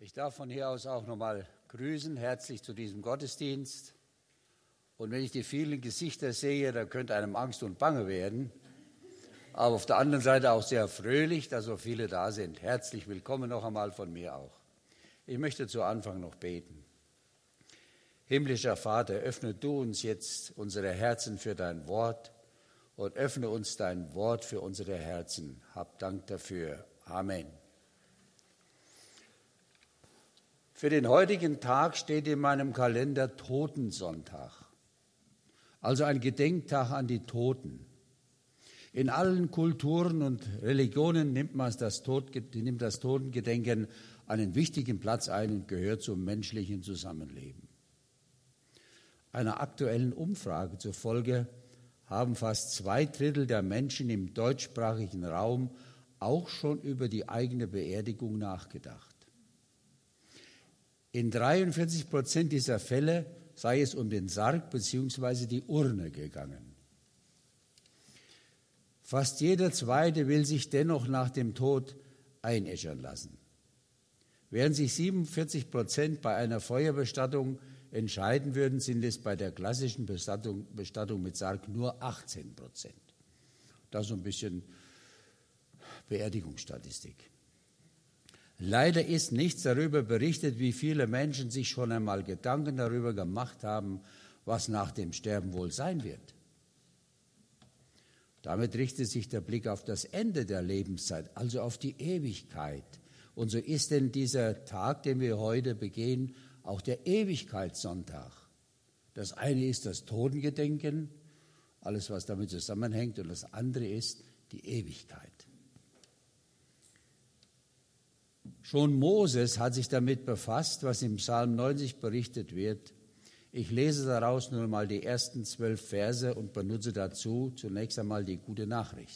Ich darf von hier aus auch nochmal grüßen, herzlich zu diesem Gottesdienst. Und wenn ich die vielen Gesichter sehe, da könnte einem Angst und Bange werden. Aber auf der anderen Seite auch sehr fröhlich, dass so viele da sind. Herzlich willkommen noch einmal von mir auch. Ich möchte zu Anfang noch beten. Himmlischer Vater, öffne du uns jetzt unsere Herzen für dein Wort und öffne uns dein Wort für unsere Herzen. Hab Dank dafür. Amen. Für den heutigen Tag steht in meinem Kalender Totensonntag, also ein Gedenktag an die Toten. In allen Kulturen und Religionen nimmt das Totengedenken einen wichtigen Platz ein und gehört zum menschlichen Zusammenleben. Einer aktuellen Umfrage zufolge haben fast 2/3 der Menschen im deutschsprachigen Raum auch schon über die eigene Beerdigung nachgedacht. In 43% dieser Fälle sei es um den Sarg bzw. die Urne gegangen. Fast jeder Zweite will sich dennoch nach dem Tod einäschern lassen. Während sich 47% bei einer Feuerbestattung entscheiden würden, sind es bei der klassischen Bestattung mit Sarg nur 18%. Das ist so ein bisschen Beerdigungsstatistik. Leider ist nichts darüber berichtet, wie viele Menschen sich schon einmal Gedanken darüber gemacht haben, was nach dem Sterben wohl sein wird. Damit richtet sich der Blick auf das Ende der Lebenszeit, also auf die Ewigkeit. Und so ist denn dieser Tag, den wir heute begehen, auch der Ewigkeitssonntag. Das eine ist das Totengedenken, alles was damit zusammenhängt, und das andere ist die Ewigkeit. Schon Moses hat sich damit befasst, was im Psalm 90 berichtet wird. Ich lese daraus nur mal die ersten 12 Verse und benutze dazu zunächst einmal die gute Nachricht.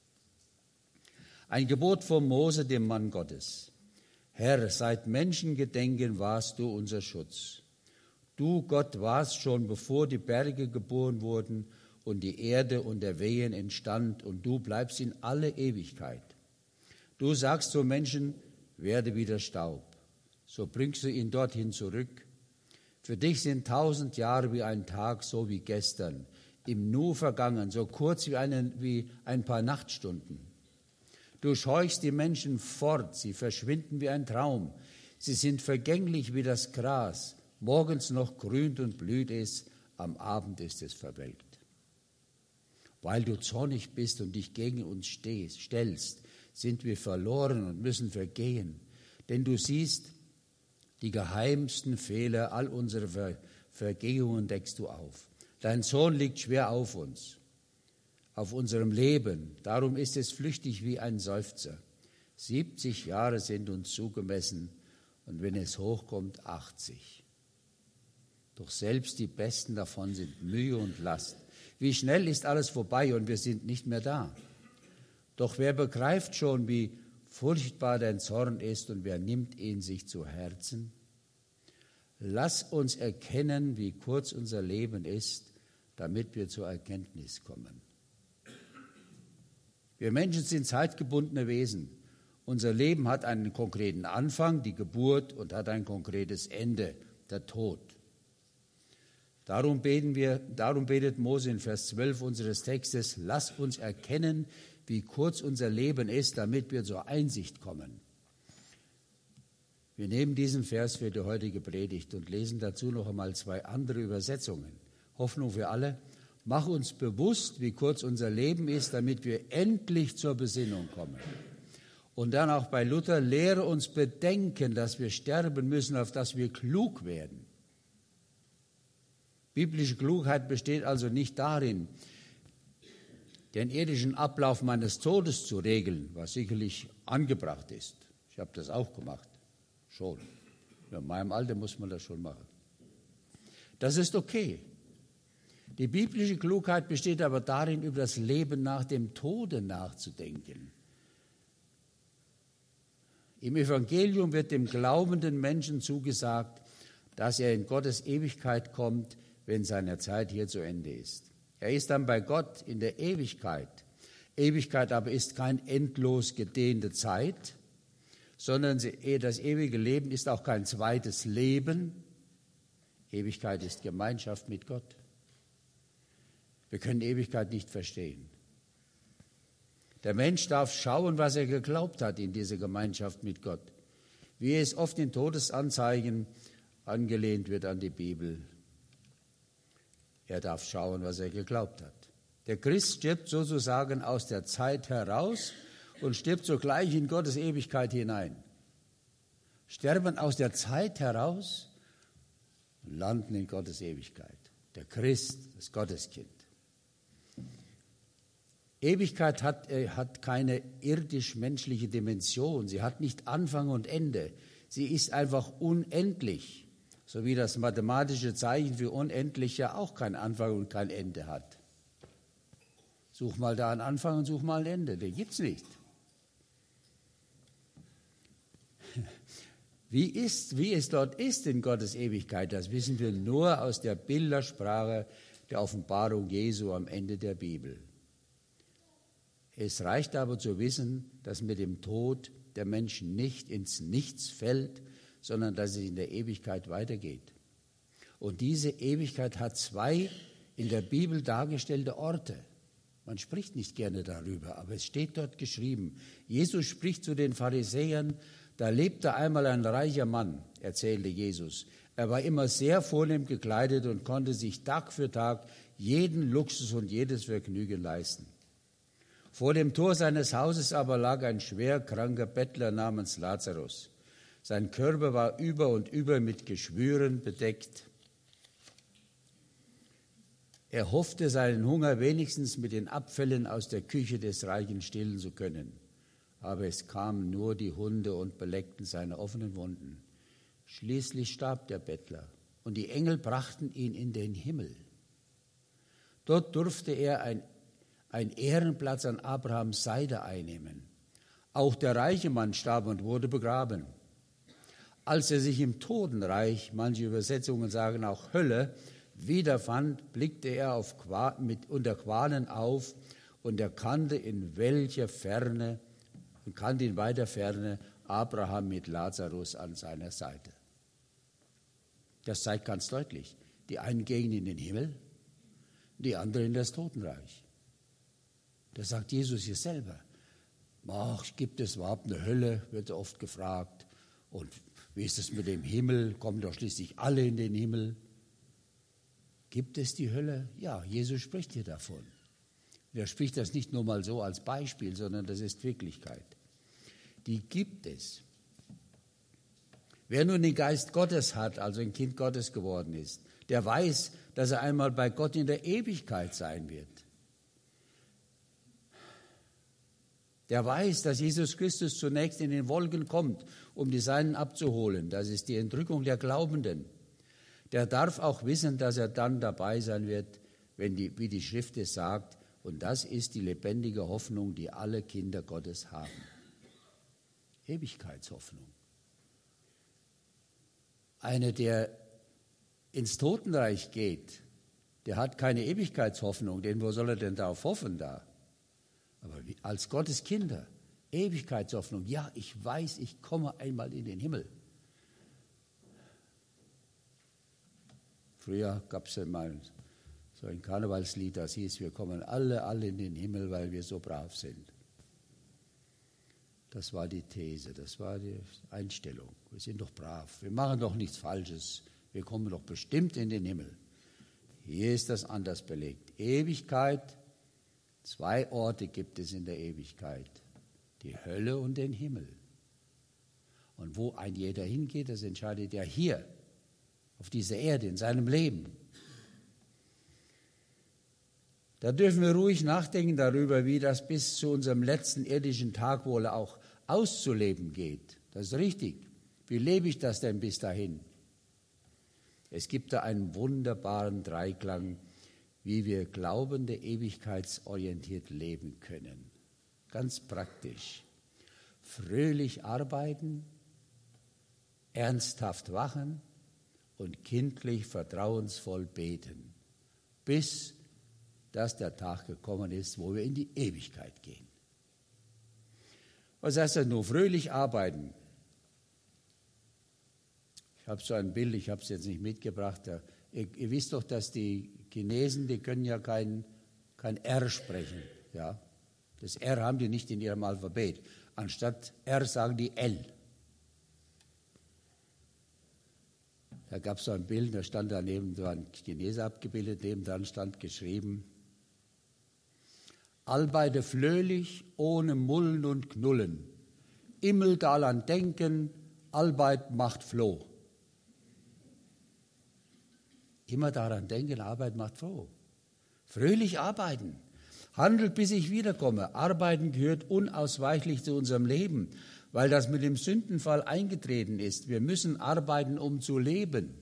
Ein Gebot von Mose, dem Mann Gottes. Herr, seit Menschengedenken warst du unser Schutz. Du, Gott, warst schon, bevor die Berge geboren wurden und die Erde und der Wehen entstand, und du bleibst in alle Ewigkeit. Du sagst zu Menschen, werde wieder Staub. So bringst du ihn dorthin zurück. Für dich sind 1000 Jahre wie ein Tag, so wie gestern, im Nu vergangen, so kurz wie ein paar Nachtstunden. Du scheuchst die Menschen fort, sie verschwinden wie ein Traum. Sie sind vergänglich wie das Gras. Morgens noch grünt und blüht es, am Abend ist es verwelkt. Weil du zornig bist und dich gegen uns stellst, sind wir verloren und müssen vergehen. Denn du siehst, die geheimsten Fehler all unserer Vergehungen deckst du auf. Dein Zorn liegt schwer auf uns, auf unserem Leben. Darum ist es flüchtig wie ein Seufzer. 70 Jahre sind uns zugemessen und wenn es hochkommt, 80. Doch selbst die Besten davon sind Mühe und Last. Wie schnell ist alles vorbei und wir sind nicht mehr da. Doch wer begreift schon, wie furchtbar dein Zorn ist und wer nimmt ihn sich zu Herzen? Lass uns erkennen, wie kurz unser Leben ist, damit wir zur Erkenntnis kommen. Wir Menschen sind zeitgebundene Wesen. Unser Leben hat einen konkreten Anfang, die Geburt, und hat ein konkretes Ende, der Tod. Darum betet Mose in Vers 12 unseres Textes, lass uns erkennen, wie kurz unser Leben ist, damit wir zur Einsicht kommen. Wir nehmen diesen Vers für die heutige Predigt und lesen dazu noch einmal 2 andere Übersetzungen. Hoffnung für alle. Mach uns bewusst, wie kurz unser Leben ist, damit wir endlich zur Besinnung kommen. Und dann auch bei Luther, lehre uns bedenken, dass wir sterben müssen, auf dass wir klug werden. Biblische Klugheit besteht also nicht darin, den irdischen Ablauf meines Todes zu regeln, was sicherlich angebracht ist. Ich habe das auch gemacht, schon. In meinem Alter muss man das schon machen. Das ist okay. Die biblische Klugheit besteht aber darin, über das Leben nach dem Tode nachzudenken. Im Evangelium wird dem glaubenden Menschen zugesagt, dass er in Gottes Ewigkeit kommt, wenn seine Zeit hier zu Ende ist. Er ist dann bei Gott in der Ewigkeit. Ewigkeit aber ist keine endlos gedehnte Zeit, sondern das ewige Leben ist auch kein zweites Leben. Ewigkeit ist Gemeinschaft mit Gott. Wir können Ewigkeit nicht verstehen. Der Mensch darf schauen, was er geglaubt hat in dieser Gemeinschaft mit Gott. Wie es oft in Todesanzeigen angelehnt wird an die Bibel. Er darf schauen, was er geglaubt hat. Der Christ stirbt sozusagen aus der Zeit heraus und stirbt sogleich in Gottes Ewigkeit hinein. Sterben aus der Zeit heraus und landen in Gottes Ewigkeit. Der Christ, das Gotteskind. Ewigkeit hat keine irdisch-menschliche Dimension. Sie hat nicht Anfang und Ende. Sie ist einfach unendlich, so wie das mathematische Zeichen für unendlich ja auch kein Anfang und kein Ende hat. Such mal da einen Anfang und such mal ein Ende. Den gibt's nicht. Wie es dort ist in Gottes Ewigkeit, das wissen wir nur aus der Bildersprache der Offenbarung Jesu am Ende der Bibel. Es reicht aber zu wissen, dass mit dem Tod der Mensch nicht ins Nichts fällt, sondern dass es in der Ewigkeit weitergeht. Und diese Ewigkeit hat zwei in der Bibel dargestellte Orte. Man spricht nicht gerne darüber, aber es steht dort geschrieben. Jesus spricht zu den Pharisäern, da lebte einmal ein reicher Mann, erzählte Jesus. Er war immer sehr vornehm gekleidet und konnte sich Tag für Tag jeden Luxus und jedes Vergnügen leisten. Vor dem Tor seines Hauses aber lag ein schwer kranker Bettler namens Lazarus. Sein Körper war über und über mit Geschwüren bedeckt. Er hoffte, seinen Hunger wenigstens mit den Abfällen aus der Küche des Reichen stillen zu können. Aber es kamen nur die Hunde und beleckten seine offenen Wunden. Schließlich starb der Bettler und die Engel brachten ihn in den Himmel. Dort durfte er einen Ehrenplatz an Abrahams Seite einnehmen. Auch der reiche Mann starb und wurde begraben. Als er sich im Totenreich, manche Übersetzungen sagen auch Hölle, wiederfand, blickte er unter Qualen auf und erkannte in weiter Ferne Abraham mit Lazarus an seiner Seite. Das zeigt ganz deutlich, die einen gehen in den Himmel, die anderen in das Totenreich. Das sagt Jesus hier selber. Gibt es überhaupt eine Hölle, wird oft gefragt. Und wie ist es mit dem Himmel? Kommen doch schließlich alle in den Himmel. Gibt es die Hölle? Ja, Jesus spricht hier davon. Er spricht das nicht nur mal so als Beispiel, sondern das ist Wirklichkeit. Die gibt es. Wer nun den Geist Gottes hat, also ein Kind Gottes geworden ist, der weiß, dass er einmal bei Gott in der Ewigkeit sein wird. Der weiß, dass Jesus Christus zunächst in den Wolken kommt, um die Seinen abzuholen. Das ist die Entrückung der Glaubenden. Der darf auch wissen, dass er dann dabei sein wird, wie die Schrift es sagt. Und das ist die lebendige Hoffnung, die alle Kinder Gottes haben. Ewigkeitshoffnung. Einer, der ins Totenreich geht, der hat keine Ewigkeitshoffnung, denn wo soll er denn darauf hoffen da? Aber als Gottes Kinder, Ewigkeitshoffnung, ja, ich weiß, ich komme einmal in den Himmel. Früher gab es ja mal so ein Karnevalslied, das hieß, wir kommen alle in den Himmel, weil wir so brav sind. Das war die These, das war die Einstellung. Wir sind doch brav, wir machen doch nichts Falsches, wir kommen doch bestimmt in den Himmel. Hier ist das anders belegt. Ewigkeit, 2 Orte gibt es in der Ewigkeit, die Hölle und den Himmel. Und wo ein jeder hingeht, das entscheidet er hier, auf dieser Erde, in seinem Leben. Da dürfen wir ruhig nachdenken darüber, wie das bis zu unserem letzten irdischen Tag wohl auch auszuleben geht. Das ist richtig. Wie lebe ich das denn bis dahin? Es gibt da einen wunderbaren Dreiklang, wie wir glaubende, ewigkeitsorientiert leben können. Ganz praktisch. Fröhlich arbeiten, ernsthaft wachen und kindlich vertrauensvoll beten, bis dass der Tag gekommen ist, wo wir in die Ewigkeit gehen. Was heißt das nur? Fröhlich arbeiten. Ich habe so ein Bild, ich habe es jetzt nicht mitgebracht. Ihr wisst doch, dass die Chinesen, die können ja kein R sprechen. Ja? Das R haben die nicht in ihrem Alphabet. Anstatt R sagen die L. Da gab es so ein Bild, da stand daneben so ein Chinese abgebildet, nebendran stand geschrieben: Arbeite flöhlich, ohne Mullen und Knullen. Immer daran denken, Arbeit macht froh. Immer daran denken, Arbeit macht froh. Fröhlich arbeiten. Handelt, bis ich wiederkomme. Arbeiten gehört unausweichlich zu unserem Leben, weil das mit dem Sündenfall eingetreten ist. Wir müssen arbeiten, um zu leben.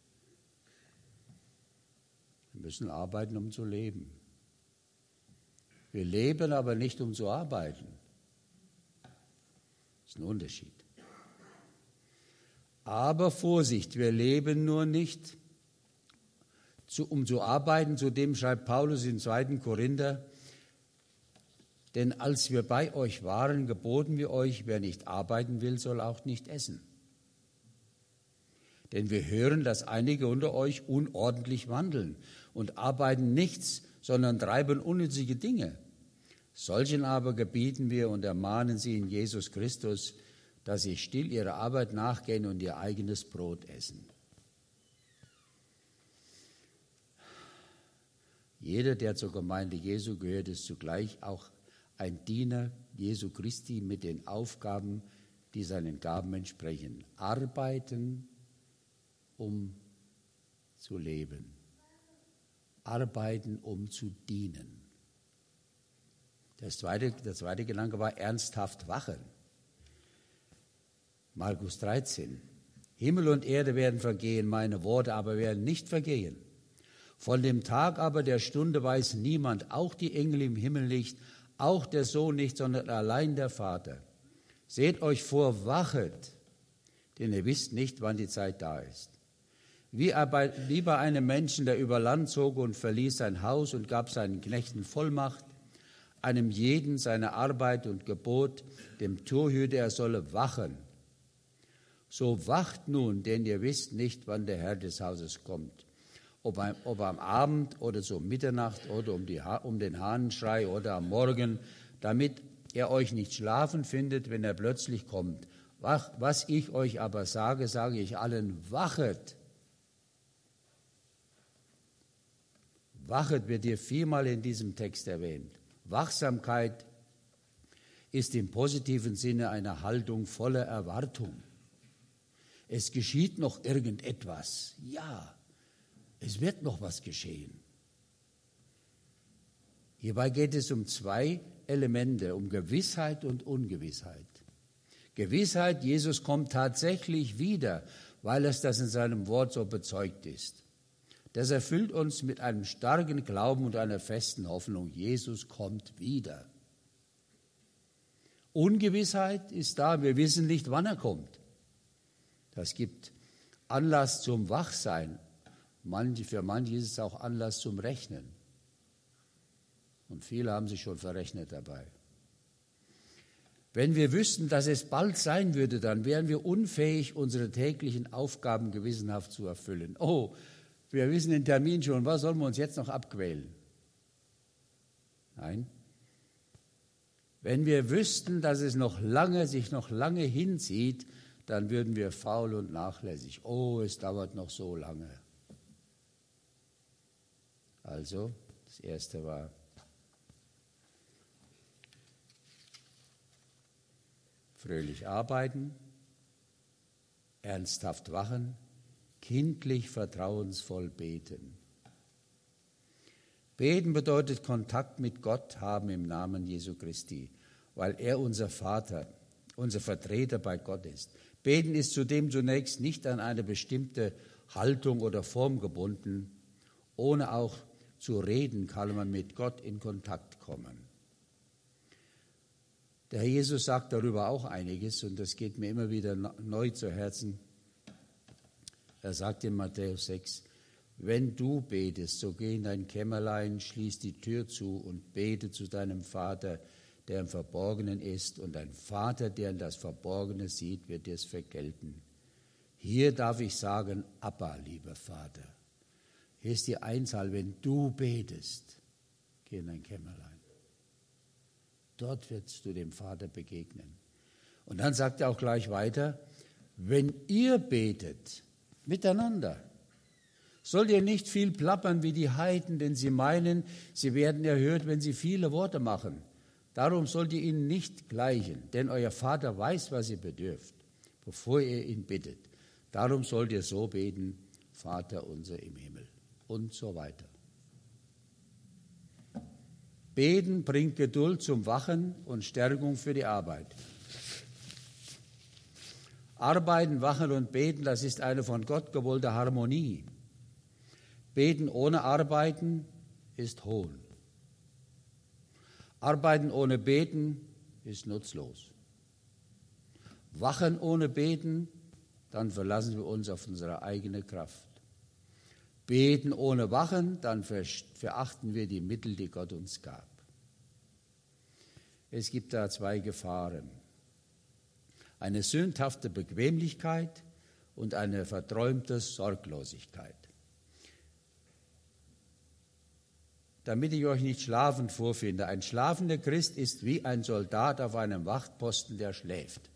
Wir müssen arbeiten, um zu leben. Wir leben aber nicht, um zu arbeiten. Das ist ein Unterschied. Aber Vorsicht, wir leben nur nicht, um zu arbeiten. Zudem schreibt Paulus in 2. Korinther: Denn als wir bei euch waren, geboten wir euch, wer nicht arbeiten will, soll auch nicht essen. Denn wir hören, dass einige unter euch unordentlich wandeln und arbeiten nichts, sondern treiben unnützige Dinge. Solchen aber gebieten wir und ermahnen sie in Jesus Christus, dass sie still ihrer Arbeit nachgehen und ihr eigenes Brot essen. Jeder, der zur Gemeinde Jesu gehört, ist zugleich auch ein Diener Jesu Christi mit den Aufgaben, die seinen Gaben entsprechen. Arbeiten, um zu leben. Arbeiten, um zu dienen. Der zweite Gedanke war ernsthaft wachen. Markus 13. Himmel und Erde werden vergehen, meine Worte aber werden nicht vergehen. Von dem Tag aber der Stunde weiß niemand, auch die Engel im Himmel nicht, auch der Sohn nicht, sondern allein der Vater. Seht euch vor, wachet, denn ihr wisst nicht, wann die Zeit da ist. Wie bei einem Menschen, der über Land zog und verließ sein Haus und gab seinen Knechten Vollmacht, einem jeden seine Arbeit und gebot dem Torhüter, er solle wachen. So wacht nun, denn ihr wisst nicht, wann der Herr des Hauses kommt. Ob am Abend oder zur Mitternacht oder um den Hahnenschrei oder am Morgen, damit er euch nicht schlafen findet, wenn er plötzlich kommt. Was ich euch aber sage, sage ich allen: Wachet. Wachet wird hier viermal in diesem Text erwähnt. Wachsamkeit ist im positiven Sinne eine Haltung voller Erwartung. Es geschieht noch irgendetwas. Ja, es wird noch was geschehen. Hierbei geht es um zwei Elemente, um Gewissheit und Ungewissheit. Gewissheit, Jesus kommt tatsächlich wieder, weil es das in seinem Wort so bezeugt ist. Das erfüllt uns mit einem starken Glauben und einer festen Hoffnung. Jesus kommt wieder. Ungewissheit ist da, wir wissen nicht, wann er kommt. Das gibt Anlass zum Wachsein. Für manche ist es auch Anlass zum Rechnen. Und viele haben sich schon verrechnet dabei. Wenn wir wüssten, dass es bald sein würde, dann wären wir unfähig, unsere täglichen Aufgaben gewissenhaft zu erfüllen. Oh, wir wissen den Termin schon, was sollen wir uns jetzt noch abquälen? Nein. Wenn wir wüssten, dass es sich noch lange hinzieht, dann würden wir faul und nachlässig. Oh, es dauert noch so lange. Also, das erste war fröhlich arbeiten, ernsthaft wachen, kindlich vertrauensvoll beten. Beten bedeutet Kontakt mit Gott haben im Namen Jesu Christi, weil er unser Vater, unser Vertreter bei Gott ist. Beten ist zudem zunächst nicht an eine bestimmte Haltung oder Form gebunden. Ohne auch zu reden kann man mit Gott in Kontakt kommen. Der Herr Jesus sagt darüber auch einiges und das geht mir immer wieder neu zu Herzen. Er sagt in Matthäus 6, wenn du betest, so geh in dein Kämmerlein, schließ die Tür zu und bete zu deinem Vater, der im Verborgenen ist, und dein Vater, der in das Verborgene sieht, wird dir es vergelten. Hier darf ich sagen, Abba, lieber Vater. Hier ist die Einzahl, wenn du betest, geh in dein Kämmerlein. Dort wirst du dem Vater begegnen. Und dann sagt er auch gleich weiter, wenn ihr betet, miteinander, sollt ihr nicht viel plappern wie die Heiden, denn sie meinen, sie werden erhört, wenn sie viele Worte machen. Darum sollt ihr ihnen nicht gleichen, denn euer Vater weiß, was ihr bedürft, bevor ihr ihn bittet. Darum sollt ihr so beten, Vater unser im Himmel und so weiter. Beten bringt Geduld zum Wachen und Stärkung für die Arbeit. Arbeiten, Wachen und Beten, das ist eine von Gott gewollte Harmonie. Beten ohne Arbeiten ist Hohn. Arbeiten ohne Beten ist nutzlos. Wachen ohne Beten, dann verlassen wir uns auf unsere eigene Kraft. Beten ohne Wachen, dann verachten wir die Mittel, die Gott uns gab. Es gibt da zwei Gefahren. Eine sündhafte Bequemlichkeit und eine verträumte Sorglosigkeit. Damit ich euch nicht schlafend vorfinde, ein schlafender Christ ist wie ein Soldat auf einem Wachtposten, der schläft.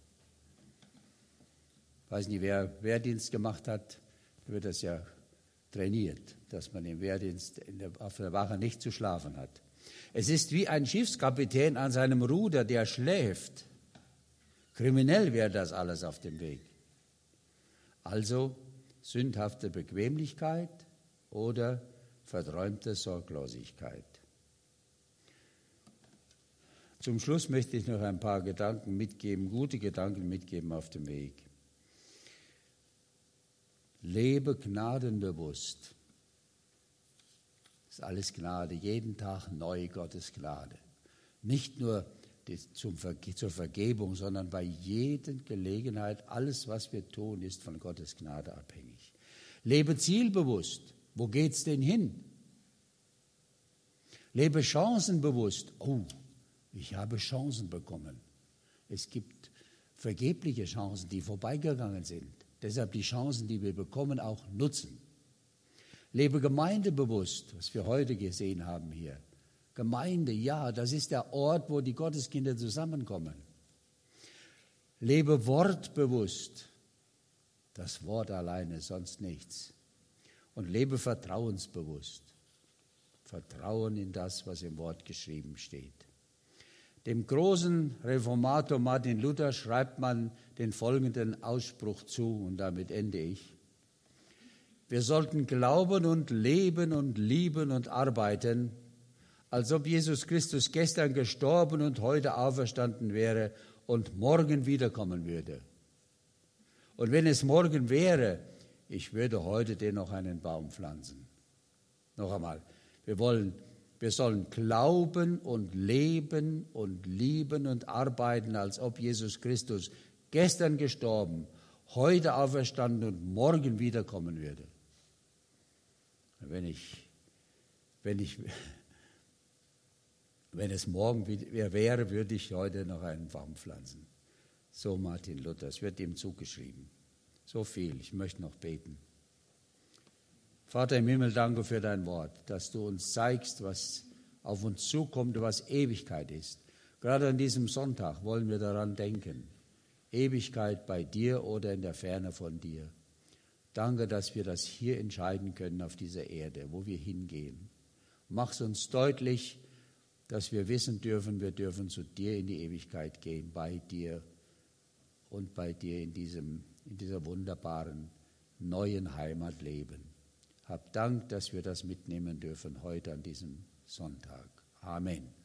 Ich weiß nicht, wer Wehrdienst gemacht hat, wird das ja trainiert, dass man im Wehrdienst auf der Wache nicht zu schlafen hat. Es ist wie ein Schiffskapitän an seinem Ruder, der schläft. Kriminell wäre das alles auf dem Weg. Also sündhafte Bequemlichkeit oder verträumte Sorglosigkeit. Zum Schluss möchte ich noch ein paar Gedanken mitgeben, gute Gedanken mitgeben auf dem Weg. Lebe gnadenbewusst. Das ist alles Gnade, jeden Tag neu Gottes Gnade. Nicht nur zur Vergebung, sondern bei jeder Gelegenheit, alles, was wir tun, ist von Gottes Gnade abhängig. Lebe zielbewusst. Wo geht's denn hin? Lebe chancenbewusst. Oh, ich habe Chancen bekommen. Es gibt vergebliche Chancen, die vorbeigegangen sind. Deshalb die Chancen, die wir bekommen, auch nutzen. Lebe gemeindebewusst, was wir heute gesehen haben hier. Gemeinde, ja, das ist der Ort, wo die Gotteskinder zusammenkommen. Lebe wortbewusst. Das Wort alleine, sonst nichts. Und lebe vertrauensbewusst. Vertrauen in das, was im Wort geschrieben steht. Dem großen Reformator Martin Luther schreibt man den folgenden Ausspruch zu, und damit ende ich. Wir sollten glauben und leben und lieben und arbeiten, als ob Jesus Christus gestern gestorben und heute auferstanden wäre und morgen wiederkommen würde. Und wenn es morgen wäre, ich würde heute dennoch einen Baum pflanzen. Noch einmal, wir sollen glauben und leben und lieben und arbeiten, als ob Jesus Christus gestern gestorben, heute auferstanden und morgen wiederkommen würde. Wenn es morgen wäre, würde ich heute noch einen Baum pflanzen. So Martin Luther, es wird ihm zugeschrieben. So viel, ich möchte noch beten. Vater im Himmel, danke für dein Wort, dass du uns zeigst, was auf uns zukommt, was Ewigkeit ist. Gerade an diesem Sonntag wollen wir daran denken. Ewigkeit bei dir oder in der Ferne von dir. Danke, dass wir das hier entscheiden können auf dieser Erde, wo wir hingehen. Mach es uns deutlich, dass wir wissen dürfen, wir dürfen zu dir in die Ewigkeit gehen, bei dir und bei dir in dieser wunderbaren neuen Heimat leben. Hab Dank, dass wir das mitnehmen dürfen heute an diesem Sonntag. Amen.